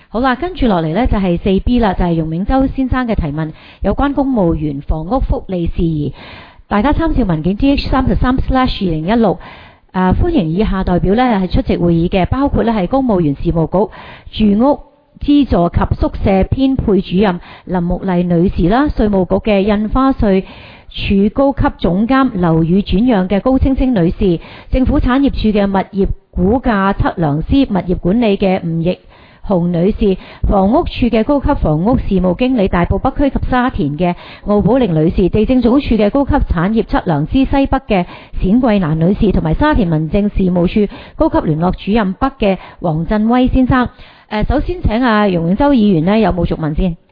好啦，跟住落嚟呢就係 4B 啦，就係容永洲先生嘅提問，有關公務員房屋福利事宜。大家參照文件 DH33/2016。歡迎以下代表呢係出席會議嘅，包括呢係公務員事務局住屋資助及宿舍編配主任林木麗女士啦，稅務局嘅印花稅處高級總監樓宇轉讓嘅高清清女士，政府產業處嘅物業估價測量師物業管理嘅吳奕洪女士，房屋處嘅高級房屋事務經理大埔北區及沙田嘅奧寶玲女士，地政總署嘅高級產業測量師西北嘅冼桂蘭女士，同埋沙田民政事務處高級聯絡主任北嘅黃振威先生。首先請容永洲議員呢有冇續問先？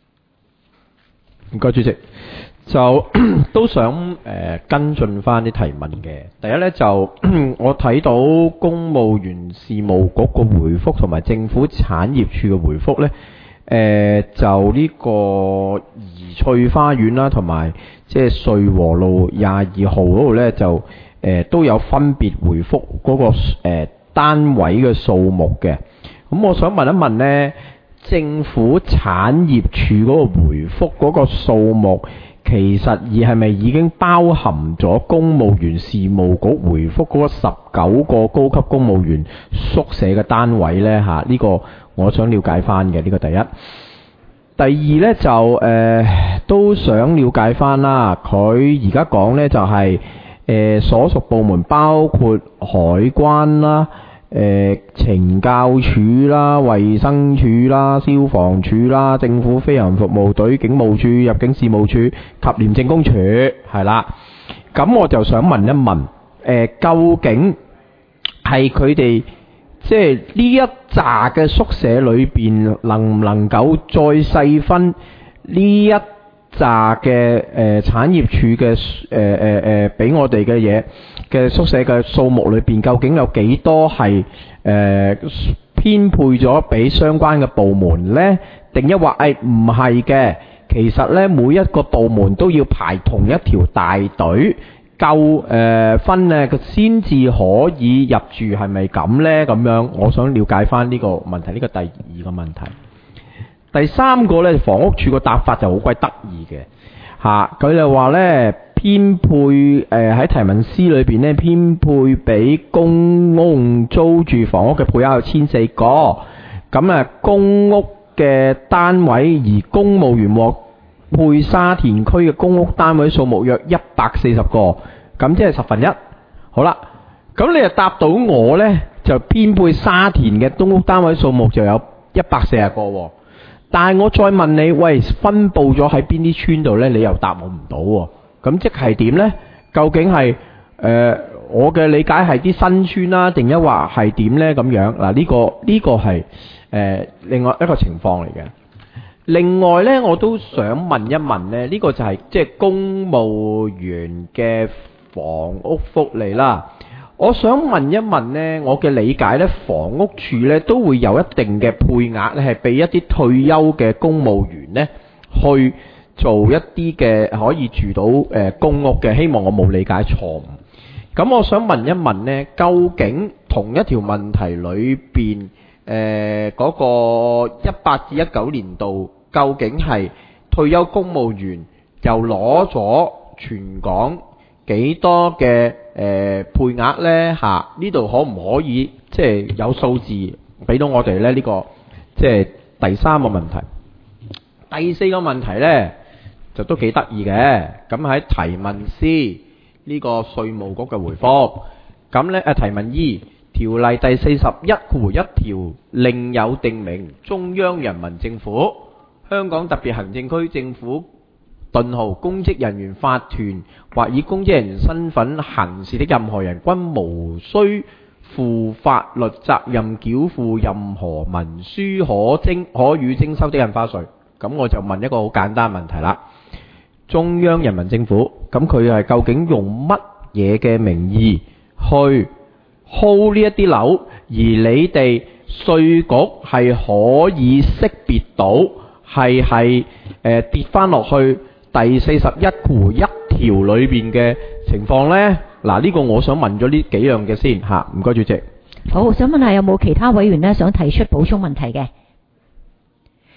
唔該，主席。就都想跟進翻啲提問嘅。第一呢，就我睇到公務員事務局個回覆同埋政府產業處嘅回覆呢，就呢個怡翠花園啦，同埋即係瑞和路22號嗰度呢，就都有分別回覆嗰個單位嘅數目嘅。咁我想問一問呢，政府產業處嗰個回覆嗰個數目，其實係咪已經包含咗公務員事務局回覆嗰19個高級公務員宿舍嘅單位呢？呢個我想了解翻嘅，呢個第一。第二呢，就都想了解翻啦，佢而家講呢，就係所屬部門包括海關啦、懲教署啦、衛生署啦、消防處啦、政府飛行服務隊、警務處、入境事務處及廉政公署，係啦。咁我就想問一問，究竟係佢哋即係呢一紮嘅宿舍裏邊，能唔能夠再細分呢一紮嘅產業處嘅俾我哋嘅嘢嘅宿舍嘅數目裏邊，究竟有幾多係編配咗俾相關嘅部門呢？定一話唔係嘅，其實呢，每一個部門都要排同一條大隊夠分呢，佢先至可以入住，係咪咁呢？咁樣我想了解翻呢個問題，呢個第二個問題。第三個呢，房屋處個答法就好鬼得意嘅嚇，佢就話呢，編配喺提問書裏邊呢，編配俾公屋租住房屋嘅配額有1004個，咁公屋嘅單位而公務員獲配沙田區嘅公屋單位數目約140個，咁即係1/10。好啦，咁你就答到我呢，就編配沙田嘅公屋單位數目就有140個喎。但係我再問你，喂，分佈咗喺邊啲村度呢？你又答我唔到喎。咁即係點呢？究竟係我嘅理解係啲新村啦，定一話係點呢？咁樣嗱，呢個係另外一個情況嚟嘅。另外呢，我都想問一問呢，呢個就係即係公務員嘅房屋福利啦。我想問一問呢，我嘅理解呢，房屋處呢都會有一定嘅配額呢，係俾一啲退休嘅公務員呢去做一啲嘅可以住到公屋嘅。希望我冇理解錯誤。咁我想問一問呢，究竟同一條問題裏邊嗰個18至19年度，究竟係退休公務員又攞咗全港幾多嘅配額呢？呢度可唔可以即係有數字俾到我哋呢？呢個即係第三個問題。第四個問題呢，就都幾得意嘅。咁喺提問 C 呢個稅務局嘅回覆，咁呢提問 E 條例第41條另有定明，中央人民政府、香港特別行政區政府公職人員法團或以公職人員身份行事的任何人，均無需負法律責任繳付任何文書可予徵收的印花稅。咁我就問一個好簡單問題啦。中央人民政府，咁佢係究竟用乜嘢嘅名義去 hold 呢一啲樓，而你哋稅局係可以識別到係跌翻落去第41條裏邊嘅情況呢？嗱，呢個我想問咗呢幾樣嘅先嚇，唔該主席。 好，想問下有冇其他委員呢想提出補充問題嘅？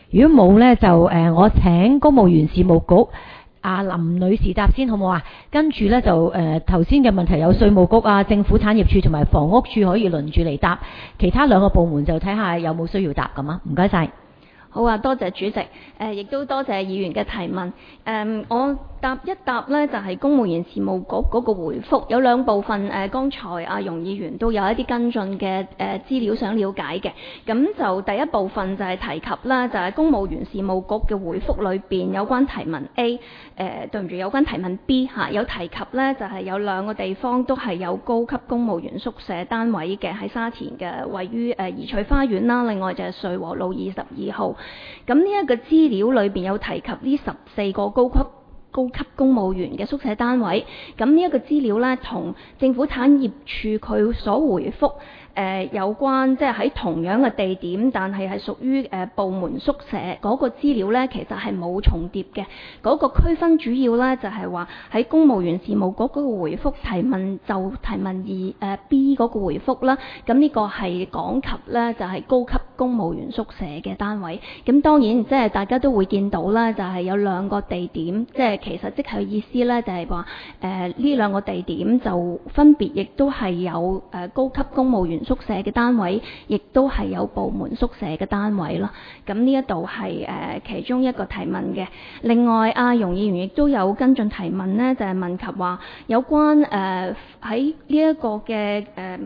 如果冇呢，就我請公務員事務局林女士答先好唔好啊？跟住呢，就頭先嘅問題有稅務局啊、政府產業處同埋房屋處可以輪住嚟答，其他兩個部門就睇下有冇需要答咁啊。唔該晒。 好啊，多謝主席，亦都多謝議員嘅提問。我答一答呢，就係公務員事務局嗰個回覆，有兩部分。剛才阿容議員都有一啲跟進嘅資料想了解嘅。咁就第一部分就係提及啦，就係公務員事務局嘅回覆裏邊有關提問 A，對唔住，有關提問 B 嚇，有提及呢，就係有兩個地方都係有高級公務員宿舍單位嘅，喺沙田嘅，位於怡翠花園啦，另外就係瑞和路22號。咁呢一個資料裏邊有提及呢14個高級公務員嘅宿舍單位，咁呢一個資料呢，同政府產業處佢所回覆有關，即係喺同樣嘅地點，但係屬於部門宿舍嗰個資料呢，其實係冇重疊嘅。嗰個區分主要呢，就係話喺公務員事務局嗰個回覆提問就提問B 嗰個回覆啦。咁呢個係講及呢，就係高級公務員宿舍嘅單位。咁當然即係大家都會見到啦，就係有兩個地點，即係其實即係意思呢，就係話呢兩個地點就分別亦都係有高級公務員宿舍嘅單位，亦都係有部門宿舍嘅單位啦。咁呢一度係其中一個提問嘅。另外，阿容議員亦都有跟進提問呢，就係問及話有關喺呢一個嘅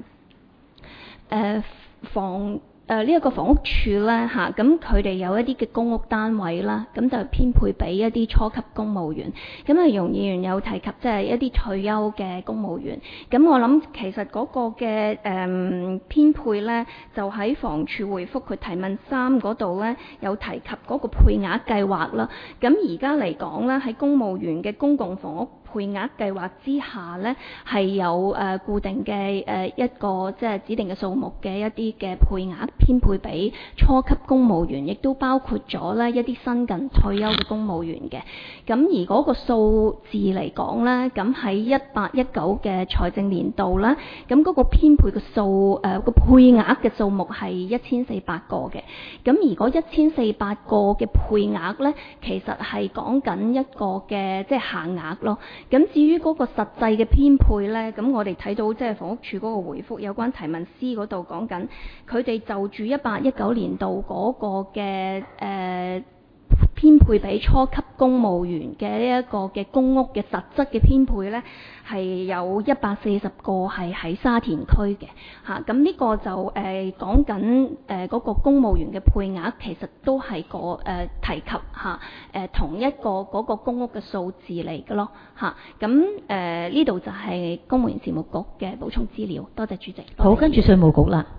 呢一個房屋處呢，嚇，咁佢哋有一啲嘅公屋單位啦，咁就編配俾一啲初級公務員。咁啊，容議員有提及即係一啲退休嘅公務員。咁我諗其實嗰個嘅編配呢，就喺房署回覆佢提問3嗰度呢，有提及嗰個配額計劃啦。咁而家嚟講呢，喺公務員嘅公共房屋配額計劃之下呢，係有固定嘅一個即係指定嘅數目嘅一啲嘅配額編配俾初級公務員，亦都包括咗呢一啲新近退休嘅公務員嘅。咁而嗰個數字嚟講呢，咁喺18-19嘅財政年度呢，咁嗰個編配嘅數個配額嘅數目係1400個嘅。咁而嗰1400個嘅配額呢，其實係講緊一個嘅即係限額咯。咁至於嗰個實際嘅編配呢，咁我哋睇到即係房屋署嗰個回覆有關提問 C 嗰度講緊，佢哋就住18-19年度嗰個嘅編配俾初級公務員嘅呢一個嘅公屋嘅實質嘅編配呢，係有140個係喺沙田區嘅嚇。咁呢個就講緊嗰個公務員嘅配額，其實都係提及嚇同一個嗰個公屋嘅數字嚟嘅咯嚇。咁呢度就係公務員事務局嘅補充資料。多謝主席。 好，跟住稅務局啦。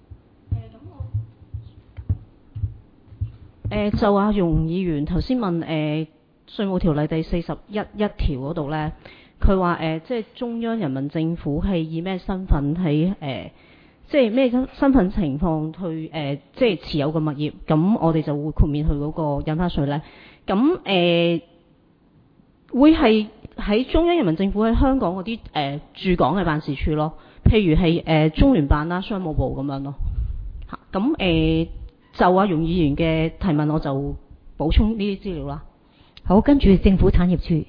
就阿容議員頭先問稅務條例第41條嗰度呢，佢話即係中央人民政府係以咩身份喺即係咩身份情況去即係持有個物業，咁我哋就會豁免佢嗰個印花稅呢。咁會係喺中央人民政府喺香港嗰啲駐港嘅辦事處咯，譬如係中聯辦啦、商務部咁樣咯。嚇，咁就阿容議員嘅提問，我就補充呢啲資料啦。 好，跟住政府產業處，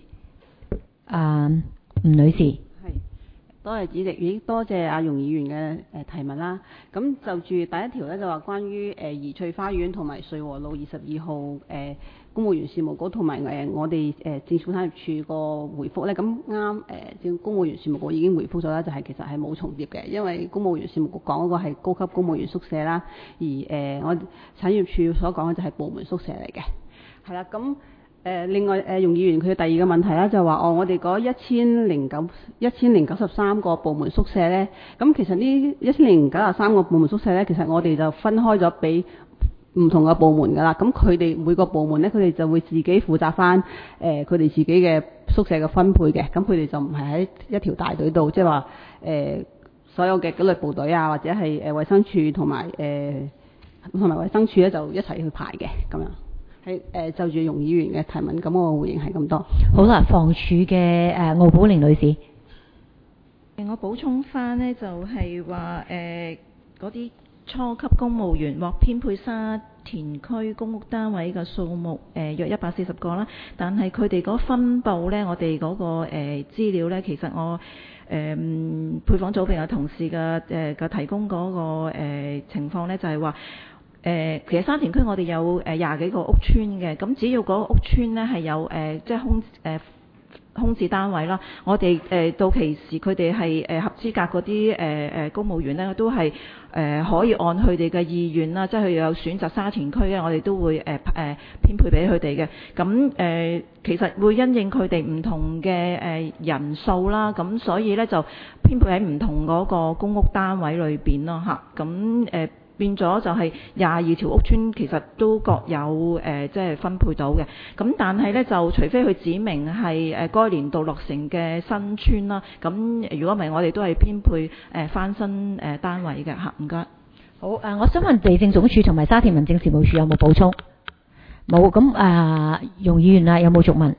吳女士。 係，多謝主席，亦多謝阿容議員嘅提問啦。咁就住第一條咧，就話關於怡翠花園同埋瑞和路22號公務員事務局同埋我哋政府產業處個回覆咧，咁啱政公務員事務局已經回覆咗啦，就係其實係冇重疊嘅，因為公務員事務局講嗰個係高級公務員宿舍啦，而我產業處所講嘅就係部門宿舍嚟嘅，係啦。咁另外容議員佢第二個問題啦，就話我哋嗰1093個部門宿舍咧，咁其實呢1093個部門宿舍咧，其實我哋就分開咗俾唔同嘅部門㗎啦。咁佢哋每個部門咧，佢哋就會自己負責翻佢哋自己嘅宿舍嘅分配嘅。咁佢哋就唔係喺一條大隊度，即係話所有嘅紀律部隊啊，或者係衛生署同埋衛生署咧，就一齊去排嘅咁樣。係就住容議員嘅提問，咁我回應係咁多。 好啦，房署嘅奧寶玲女士。 我補充翻呢，就係話嗰啲初級公務員獲編配沙田區公屋單位嘅數目約140個啦，但係佢哋嗰分佈呢，我哋嗰個資料呢，其實我配房組別嘅同事嘅提供嗰個情況呢，就係話其實沙田區我哋有20幾個屋邨嘅，咁只要嗰個屋邨呢係有即係空置單位啦，我哋到期時佢哋係合資格嗰啲公務員呢，都係可以按佢哋嘅意願啦，即係佢有選擇沙田區咧，我哋都會編配俾佢哋嘅。咁其實會因應佢哋唔同嘅人數啦，咁所以咧就編配喺唔同嗰個公屋單位裏邊咯嚇。咁變咗就係22條屋邨其實都各有即係分配到嘅，咁但係咧就除非佢指明係該年度落成嘅新邨啦，咁如果唔係我哋都係編配翻新單位嘅嚇。唔該。 好我想問地政總署同埋沙田民政事務處有冇補充？冇。咁容議員啊，有冇續問？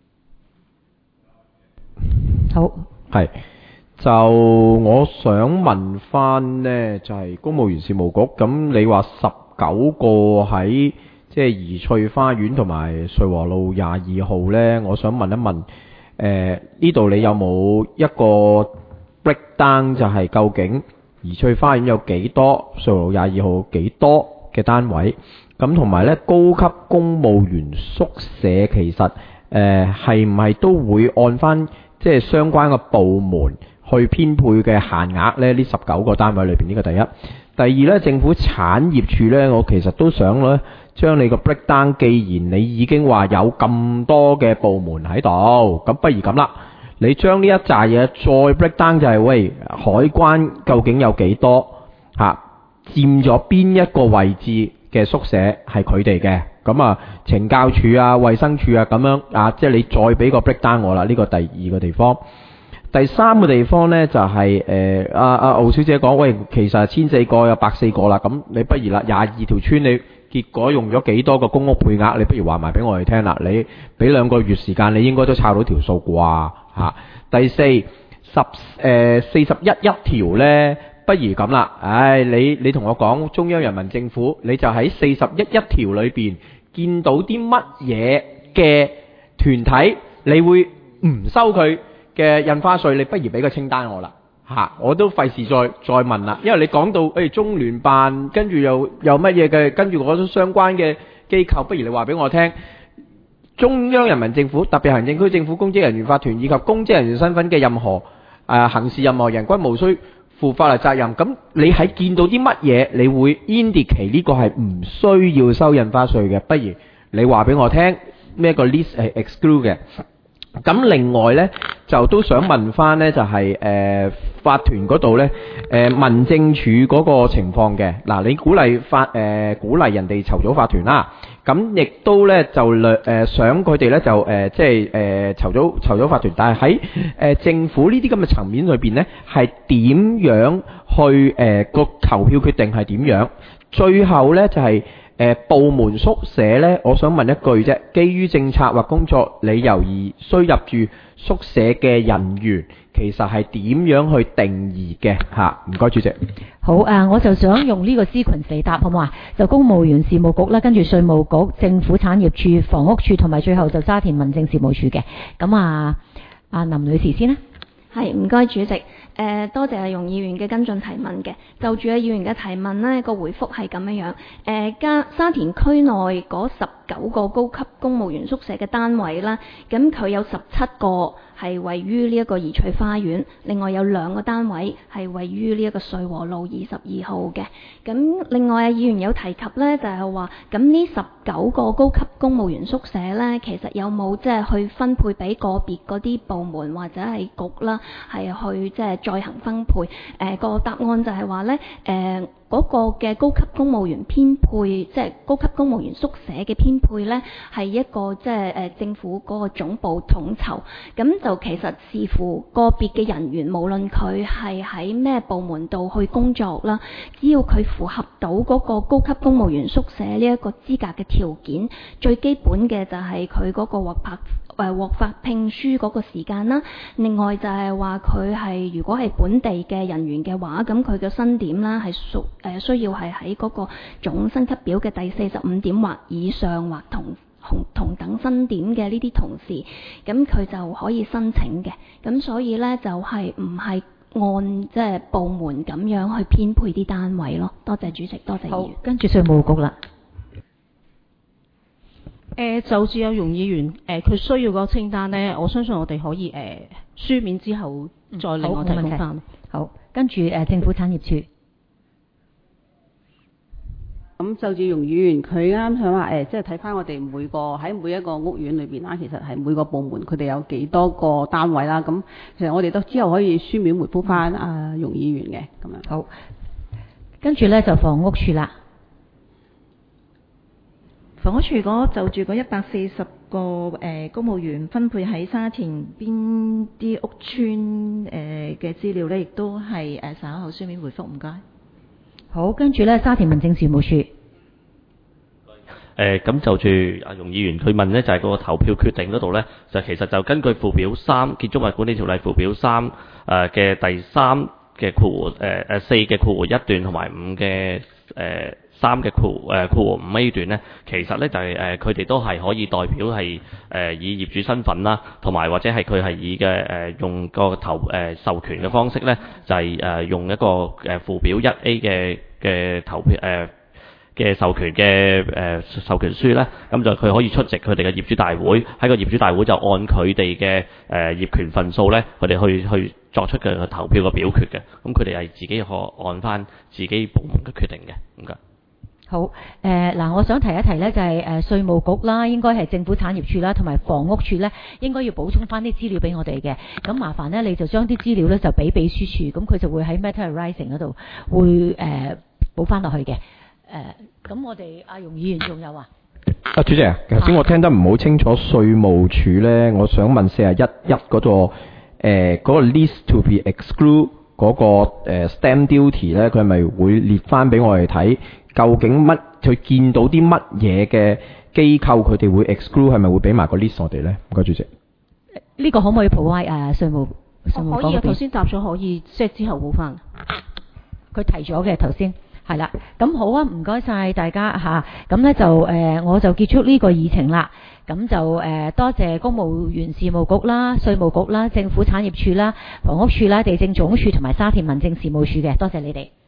好。係。 就我想問翻呢，就係公務員事務局，咁你話19個喺即係怡翠花園同埋瑞和路22號呢，我想問一問，呢度你有冇一個 breakdown， 就係究竟怡翠花園有幾多，瑞和路22號幾多嘅單位？咁同埋呢，高級公務員宿舍其實係唔係都會按翻即係相關嘅部門去編配嘅限額呢？呢19個單位裏邊，呢個第一。第二呢，政府產業處呢，我其實都想呢將你個 breakdown， 既然你已經話有咁多嘅部門喺度，咁不如咁啦，你將呢一紮嘢再 breakdown， 就係喂，海關究竟有幾多佔咗邊一個位置嘅宿舍係佢哋嘅？咁啊，懲教處啊、衛生處啊咁樣即係你再俾個 breakdown 我啦。呢個第二個地方。第三個地方呢，就係敖小姐講，喂，其實1004個有104個啦，咁你不如啦，22條村你結果用咗幾多個公屋配額，你不如話埋俾我哋聽啦，你俾2個月時間，你應該都抄到條數啩嚇。第四41條呢，不如咁啦，你同我講中央人民政府，你就喺41條裏邊見到啲乜嘢嘅團體，你會唔收佢嘅印花稅，你不如俾個清單我啦我都費事再問啦，因為你講到中聯辦，跟住又乜嘢嘅，跟住嗰種相關嘅機構，不如你話俾我聽，中央人民政府、特別行政區政府、公職人員法團以及公職人員身份嘅任何行事任何人均無需負法律責任。咁你喺見到啲乜嘢，你會 indicate 呢個係唔需要收印花稅嘅？不如你話俾我聽咩個 list 係 exclude 嘅。咁另外呢，就都想問翻呢，就係法團嗰度呢，民政處嗰個情況嘅。嗱，你鼓勵人哋籌組法團啦，咁亦都呢，就想佢哋呢，就即係籌組法團，但係喺政府呢啲咁嘅層面裏邊呢，係點樣去個投票決定係點樣？最後呢，就係部門宿舍呢，我想問一句啫，基於政策或工作理由而需入住宿舍嘅人員，其實係點樣去定義嘅嚇？唔該，主席。 好我就想用呢個sequence答好唔好啊？就公務員事務局啦，跟住稅務局、政府產業處、房屋處同埋最後就沙田民政事務處嘅。咁林女士先啦。 係，唔該主席。多謝阿容議員嘅跟進提問嘅。就住阿議員嘅提問呢，個回覆係咁樣樣。沙田區內嗰19個高級公務員宿舍嘅單位啦，咁佢有17個係位於呢一個怡翠花園，另外有2個單位係位於呢一個瑞和路22號嘅。咁另外議員有提及呢，就係話，咁呢19個高級公務員宿舍呢，其實有冇即係去分配俾個別嗰啲部門或者係局啦，係去即係再行分配？個答案就係話呢。嗰個嘅高級公務員編配，即係高級公務員宿舍嘅編配呢，係一個即係政府嗰個總部統籌。咁就其實視乎個別嘅人員，無論佢係喺咩部門度去工作啦，只要佢符合到嗰個高級公務員宿舍呢一個資格嘅條件，最基本嘅就係佢嗰個獲獲發聘書嗰個時間啦。另外就係話佢係如果係本地嘅人員嘅話，咁佢嘅薪點啦係需要係喺嗰個總薪級表嘅第45點或以上或同等薪點嘅呢啲同事，咁佢就可以申請嘅。咁所以呢，就係唔係按即係部門咁樣去編配啲單位咯。多謝主席，多謝議員。 跟住稅務局啦。 就住有容議員佢需要個清單呢，我相信我哋可以書面之後再另外提供翻。 好，跟住政府產業署。 咁就住容議員佢啱想話即係睇翻我哋喺每一個屋苑裏邊啦，其實係每個部門佢哋有幾多個單位啦。咁其實我哋都之後可以書面回覆翻容議員嘅咁樣。 好，跟住呢就房屋署啦。 房屋署就住嗰140個公務員分配喺沙田邊啲屋邨嘅資料呢，亦都係稍後書面回覆，唔該。 好，跟住呢沙田民政事務處。 咁就住容議員佢問呢，就係嗰個投票決定嗰度呢，就其實就根據附表3建築物管理條例附表3嘅第3嘅4嘅括弧1段同埋5嘅3嘅括弧5 A 段呢，其實呢就係佢哋都係可以代表係以業主身份啦，同埋或者係佢係以嘅用個授權嘅方式呢，就係用一個附表1A 嘅投票嘅授權嘅授權書呢，咁就佢可以出席佢哋嘅業主大會，喺個業主大會就按佢哋嘅業權份數呢，佢哋去作出嘅投票嘅表決嘅，咁佢哋係自己可按翻自己部門嘅決定嘅，唔該。 好，嗱，我想提一提呢，就係稅務局啦，應該係政府產業署啦，同埋房屋署呢，應該要補充翻啲資料俾我哋嘅。咁麻煩呢，你就將啲資料呢就俾秘書處，咁佢就會喺 Matter Rising 嗰度會補翻落去嘅。咁我哋阿容議員仲有啊？ 主席啊，頭先我聽得唔好清楚，稅務署呢，我想問41(1)嗰個 list to be exclude 嗰個stamp duty 呢，佢係咪會列翻俾我哋睇？究竟佢見到啲乜嘢嘅機構佢哋會 exclude， 係咪會俾埋個 list 我哋呢？唔該，主席。呢個可唔可以 provide 稅務可以啊，頭先答咗可以，即係之後補翻。 佢提咗嘅頭先。係啦，咁好啊，唔該晒大家嚇，咁呢就我就結束呢個議程啦。咁就多謝公務員事務局啦、稅務局啦、政府產業署啦、房屋署啦、地政總署同埋沙田民政事務處嘅，多謝你哋。